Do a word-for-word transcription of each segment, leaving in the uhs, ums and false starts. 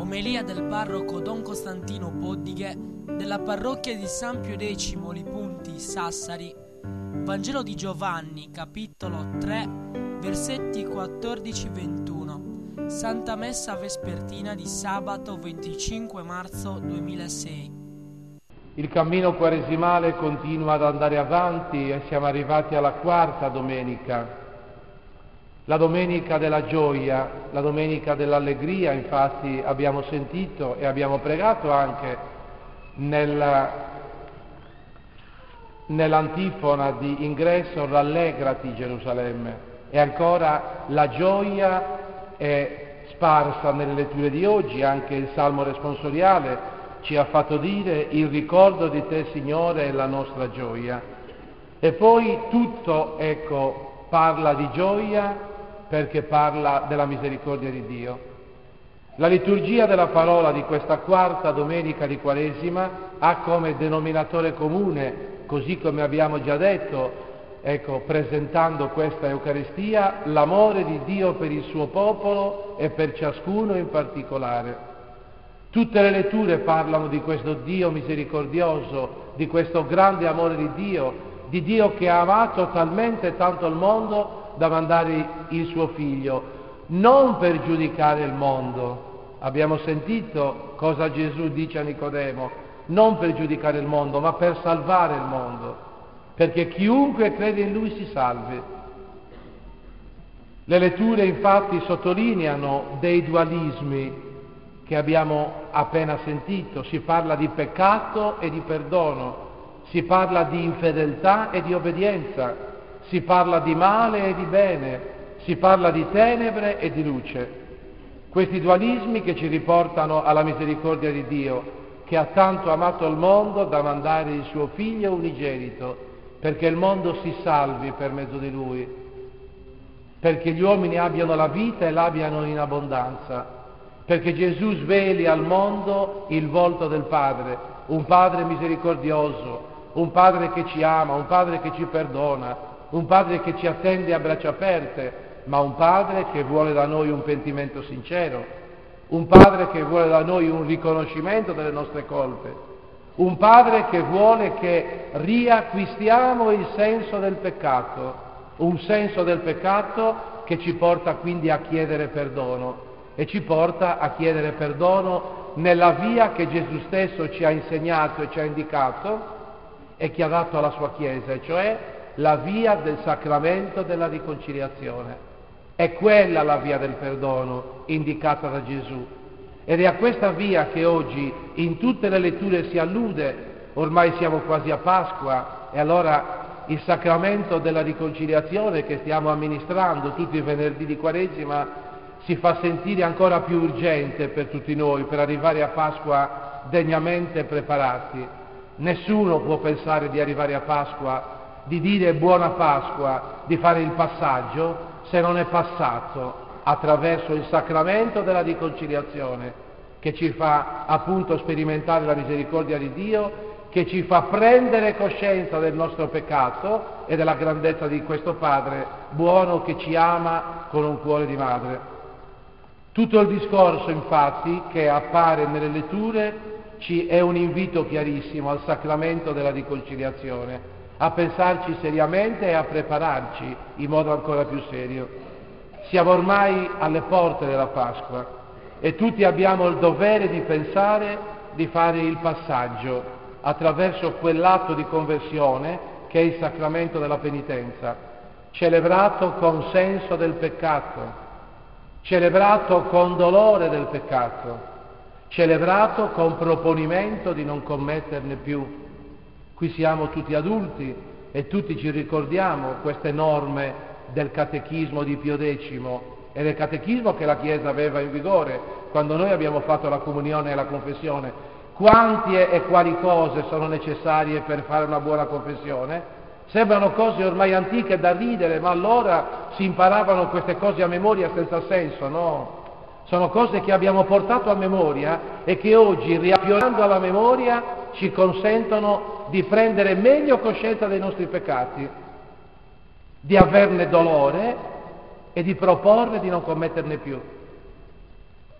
Omelia del parroco Don Costantino Poddighe della parrocchia di San Pio X Lipunti, Sassari. Vangelo di Giovanni, capitolo tre, versetti quattordici ventuno. Santa Messa Vespertina di sabato venticinque marzo duemilasei. Il cammino quaresimale continua ad andare avanti e siamo arrivati alla quarta domenica. La domenica della gioia, la domenica dell'allegria, infatti abbiamo sentito e abbiamo pregato anche nella, nell'antifona di ingresso rallegrati Gerusalemme. E ancora la gioia è sparsa nelle letture di oggi, anche il Salmo responsoriale ci ha fatto dire: il ricordo di te, Signore, è la nostra gioia. E poi tutto, ecco, parla di gioia perché parla della misericordia di Dio. La liturgia della parola di questa quarta domenica di Quaresima ha come denominatore comune, così come abbiamo già detto, ecco, presentando questa Eucaristia, l'amore di Dio per il suo popolo e per ciascuno in particolare. Tutte le letture parlano di questo Dio misericordioso, di questo grande amore di Dio, di Dio che ha amato talmente tanto il mondo da mandare il suo Figlio, non per giudicare il mondo. Abbiamo sentito cosa Gesù dice a Nicodemo: non per giudicare il mondo, ma per salvare il mondo, perché chiunque crede in Lui si salvi. Le letture infatti sottolineano dei dualismi che abbiamo appena sentito. Si parla di peccato e di perdono, si parla di infedeltà e di obbedienza, si parla di male e di bene, si parla di tenebre e di luce. Questi dualismi che ci riportano alla misericordia di Dio, che ha tanto amato il mondo da mandare il suo Figlio unigenito, perché il mondo si salvi per mezzo di Lui, perché gli uomini abbiano la vita e l'abbiano in abbondanza, perché Gesù sveli al mondo il volto del Padre, un Padre misericordioso, un Padre che ci ama, un Padre che ci perdona, un Padre che ci attende a braccia aperte, ma un Padre che vuole da noi un pentimento sincero, un Padre che vuole da noi un riconoscimento delle nostre colpe, un Padre che vuole che riacquistiamo il senso del peccato, un senso del peccato che ci porta quindi a chiedere perdono, e ci porta a chiedere perdono nella via che Gesù stesso ci ha insegnato e ci ha indicato e che ha dato alla sua Chiesa, e cioè la via del sacramento della riconciliazione. È quella la via del perdono indicata da Gesù, ed è a questa via che oggi in tutte le letture si allude. Ormai siamo quasi a Pasqua, e allora il sacramento della riconciliazione che stiamo amministrando tutti i venerdì di Quaresima si fa sentire ancora più urgente per tutti noi, per arrivare a Pasqua degnamente preparati. Nessuno può pensare di arrivare a Pasqua, di dire buona Pasqua, di fare il passaggio, se non è passato attraverso il sacramento della riconciliazione, che ci fa appunto sperimentare la misericordia di Dio, che ci fa prendere coscienza del nostro peccato e della grandezza di questo Padre buono che ci ama con un cuore di madre. Tutto il discorso, infatti, che appare nelle letture ci è un invito chiarissimo al sacramento della riconciliazione, a pensarci seriamente e a prepararci in modo ancora più serio. Siamo ormai alle porte della Pasqua e tutti abbiamo il dovere di pensare di fare il passaggio attraverso quell'atto di conversione che è il sacramento della penitenza, celebrato con senso del peccato, celebrato con dolore del peccato, celebrato con proponimento di non commetterne più. Qui siamo tutti adulti e tutti ci ricordiamo queste norme del catechismo di Pio X e del catechismo che la Chiesa aveva in vigore quando noi abbiamo fatto la comunione e la confessione. Quanti e quali cose sono necessarie per fare una buona confessione? Sembrano cose ormai antiche da ridere, ma allora si imparavano queste cose a memoria senza senso, no? Sono cose che abbiamo portato a memoria e che oggi, riaffiorando alla memoria, ci consentono di prendere meglio coscienza dei nostri peccati, di averne dolore e di proporre di non commetterne più.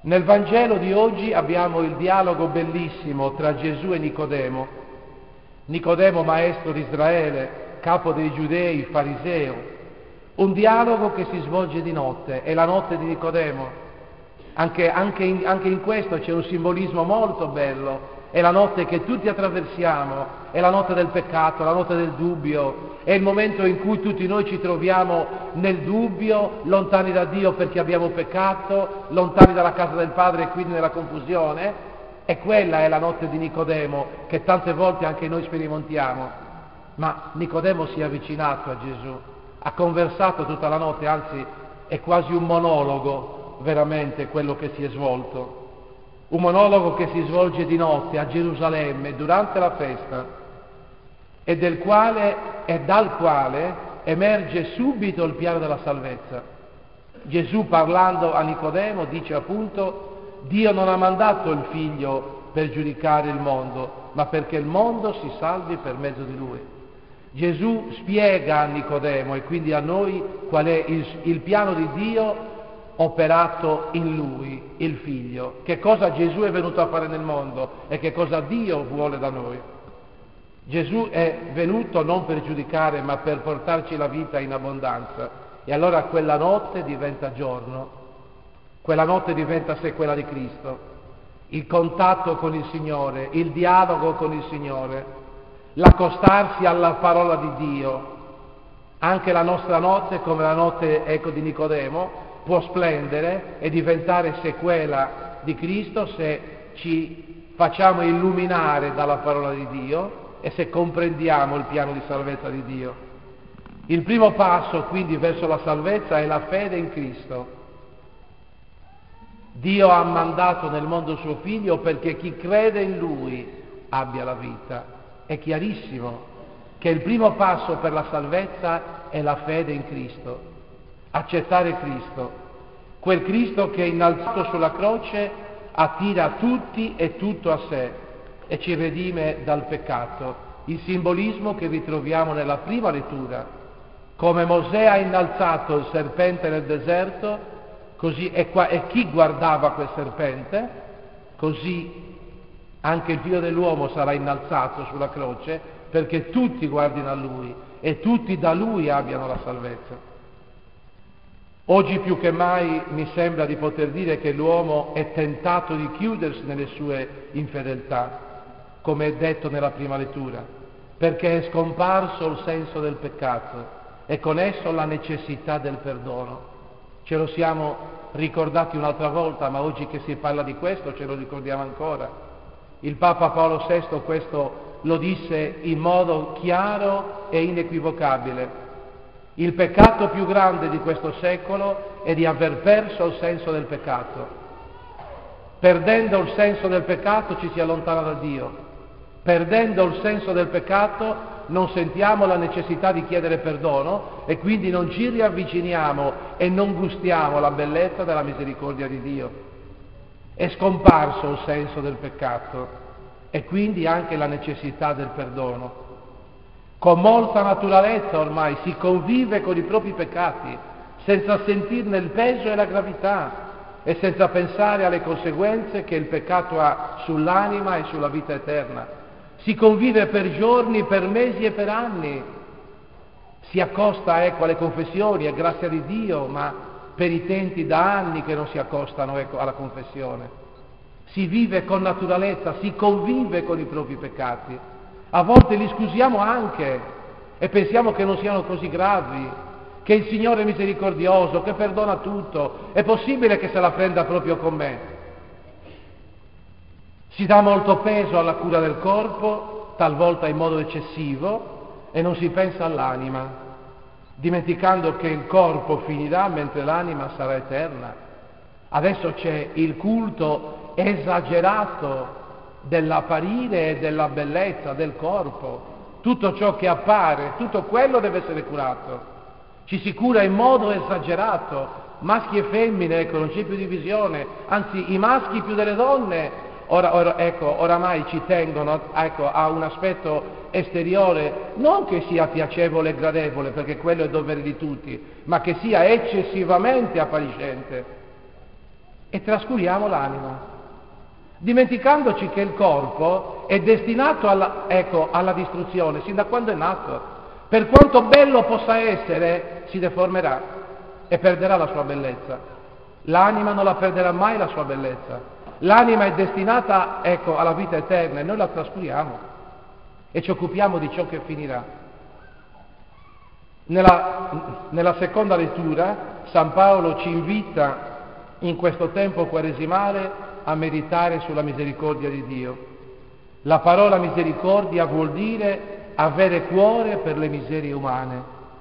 Nel Vangelo di oggi abbiamo il dialogo bellissimo tra Gesù e Nicodemo. Nicodemo, maestro di Israele, capo dei giudei, fariseo. Un dialogo che si svolge di notte, è la notte di Nicodemo. Anche, anche, in, anche in questo c'è un simbolismo molto bello. È la notte che tutti attraversiamo, è la notte del peccato, la notte del dubbio, è il momento in cui tutti noi ci troviamo nel dubbio, lontani da Dio perché abbiamo peccato, lontani dalla casa del Padre e quindi nella confusione, e quella è la notte di Nicodemo che tante volte anche noi sperimentiamo. Ma Nicodemo si è avvicinato a Gesù, ha conversato tutta la notte, anzi è quasi un monologo veramente quello che si è svolto. Un monologo che si svolge di notte a Gerusalemme durante la festa e del quale e dal quale emerge subito il piano della salvezza. Gesù, parlando a Nicodemo, dice appunto: Dio non ha mandato il figlio per giudicare il mondo, ma perché il mondo si salvi per mezzo di lui. Gesù spiega a Nicodemo e quindi a noi qual è il, il piano di Dio operato in lui, il figlio, che cosa Gesù è venuto a fare nel mondo e che cosa Dio vuole da noi. Gesù è venuto non per giudicare ma per portarci la vita in abbondanza, e allora quella notte diventa giorno, quella notte diventa sequela di Cristo, il contatto con il Signore, il dialogo con il Signore, l'accostarsi alla parola di Dio. Anche la nostra notte, come la notte ecco di Nicodemo, può splendere e diventare sequela di Cristo se ci facciamo illuminare dalla parola di Dio e se comprendiamo il piano di salvezza di Dio. Il primo passo quindi verso la salvezza è la fede in Cristo. Dio ha mandato nel mondo suo Figlio perché chi crede in Lui abbia la vita. È chiarissimo che il primo passo per la salvezza è la fede in Cristo. Accettare Cristo, quel Cristo che innalzato sulla croce attira tutti e tutto a sé e ci redime dal peccato, il simbolismo che ritroviamo nella prima lettura. Come Mosè ha innalzato il serpente nel deserto, così e, qua, e chi guardava quel serpente, così anche il Figlio dell'uomo sarà innalzato sulla croce perché tutti guardino a Lui e tutti da Lui abbiano la salvezza. Oggi più che mai mi sembra di poter dire che l'uomo è tentato di chiudersi nelle sue infedeltà, come è detto nella prima lettura, perché è scomparso il senso del peccato e con esso la necessità del perdono. Ce lo siamo ricordati un'altra volta, ma oggi che si parla di questo ce lo ricordiamo ancora. Il Papa Paolo sesto questo lo disse in modo chiaro e inequivocabile. Il peccato più grande di questo secolo è di aver perso il senso del peccato. Perdendo il senso del peccato ci si allontana da Dio. Perdendo il senso del peccato non sentiamo la necessità di chiedere perdono e quindi non ci riavviciniamo e non gustiamo la bellezza della misericordia di Dio. È scomparso il senso del peccato e quindi anche la necessità del perdono. Con molta naturalezza ormai si convive con i propri peccati, senza sentirne il peso e la gravità e senza pensare alle conseguenze che il peccato ha sull'anima e sulla vita eterna. Si convive per giorni, per mesi e per anni. Si accosta ecco alle confessioni, è grazia di Dio, ma penitenti da anni che non si accostano ecco alla confessione. Si vive con naturalezza, si convive con i propri peccati. A volte li scusiamo anche e pensiamo che non siano così gravi, che il Signore è misericordioso, che perdona tutto. È possibile che se la prenda proprio con me? Si dà molto peso alla cura del corpo, talvolta in modo eccessivo, e non si pensa all'anima, dimenticando che il corpo finirà mentre l'anima sarà eterna. Adesso c'è il culto esagerato dell'apparire e della bellezza del corpo. Tutto ciò che appare, tutto quello deve essere curato. Ci si cura in modo esagerato, maschi e femmine, ecco, non c'è più divisione, anzi i maschi più delle donne, ora, ora, ecco, oramai ci tengono ecco, a un aspetto esteriore, non che sia piacevole e gradevole, perché quello è dovere di tutti, ma che sia eccessivamente appariscente. e trascuriamo l'anima, dimenticandoci che il corpo è destinato alla, ecco, alla distruzione sin da quando è nato. Per quanto bello possa essere, si deformerà e perderà la sua bellezza. L'anima non la perderà mai la sua bellezza. L'anima è destinata, ecco, alla vita eterna e noi la trascuriamo e ci occupiamo di ciò che finirà. Nella, nella seconda lettura San Paolo ci invita in questo tempo quaresimale a meditare sulla misericordia di Dio. La parola misericordia vuol dire avere cuore per le miserie umane.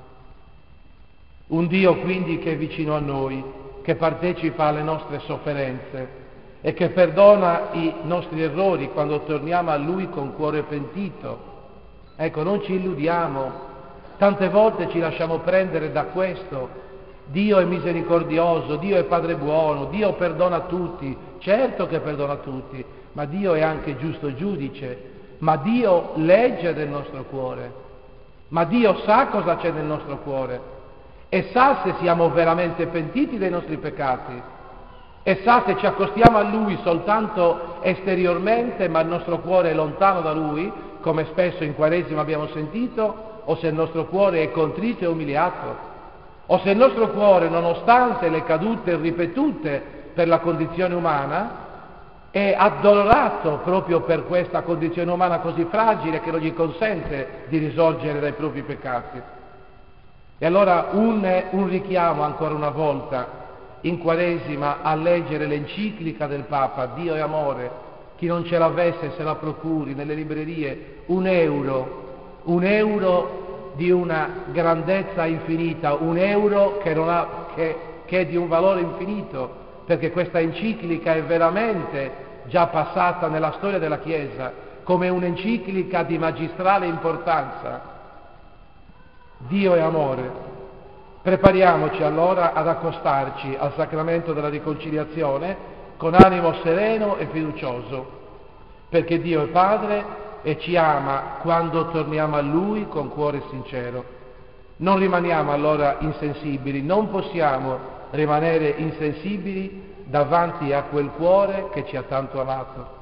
Un Dio quindi che è vicino a noi, che partecipa alle nostre sofferenze e che perdona i nostri errori quando torniamo a Lui con cuore pentito. Ecco, non ci illudiamo, tante volte ci lasciamo prendere da questo. Dio è misericordioso, Dio è Padre buono, Dio perdona tutti. Certo che perdona tutti, ma Dio è anche giusto giudice, ma Dio legge del nostro cuore, ma Dio sa cosa c'è nel nostro cuore e sa se siamo veramente pentiti dei nostri peccati e sa se ci accostiamo a Lui soltanto esteriormente, ma il nostro cuore è lontano da Lui, come spesso in Quaresima abbiamo sentito, o se il nostro cuore è contrito e umiliato, o se il nostro cuore, nonostante le cadute ripetute per la condizione umana, è addolorato proprio per questa condizione umana così fragile che non gli consente di risorgere dai propri peccati. E allora un, un richiamo ancora una volta in Quaresima a leggere l'enciclica del Papa, Dio è amore. Chi non ce l'avesse se la procuri nelle librerie, un euro, un euro di una grandezza infinita, un euro che, non ha, che, che è di un valore infinito, perché questa enciclica è veramente già passata nella storia della Chiesa come un'enciclica di magistrale importanza. Dio è amore. Prepariamoci allora ad accostarci al sacramento della riconciliazione con animo sereno e fiducioso, perché Dio è Padre e ci ama quando torniamo a Lui con cuore sincero. Non rimaniamo allora insensibili, non possiamo rimanere insensibili davanti a quel cuore che ci ha tanto amato.